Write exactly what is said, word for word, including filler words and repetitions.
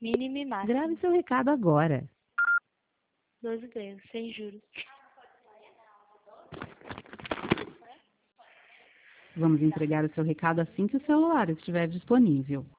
Mínimo e máximo. Grave seu recado agora. doze vezes, sem juros. Vamos entregar o seu recado assim que o celular estiver disponível.